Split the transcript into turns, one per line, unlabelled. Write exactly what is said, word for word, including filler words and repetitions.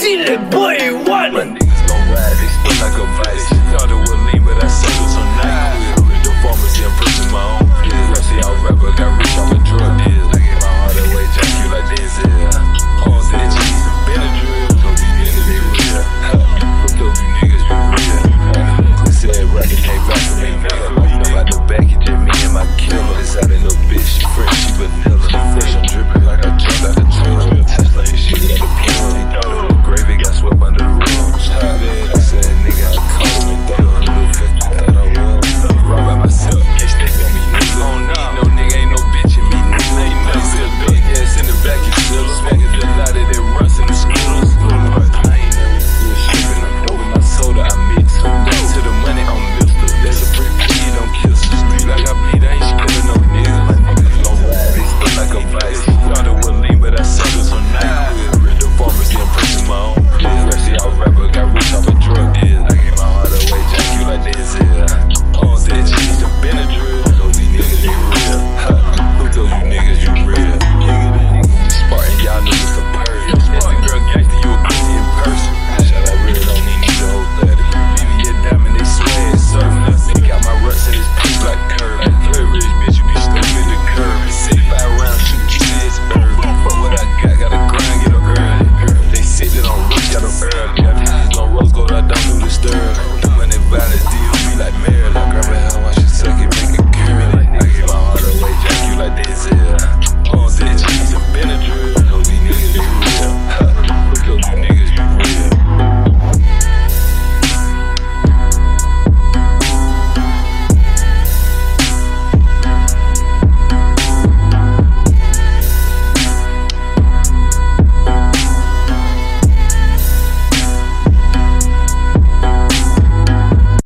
see that boy what?
My niggas gon' ride, they spin like a vice. Thought it was lean, but I said it was some night. With the pharmacy, I'm pushing my own. Rusty out rapper, got rich off a drug.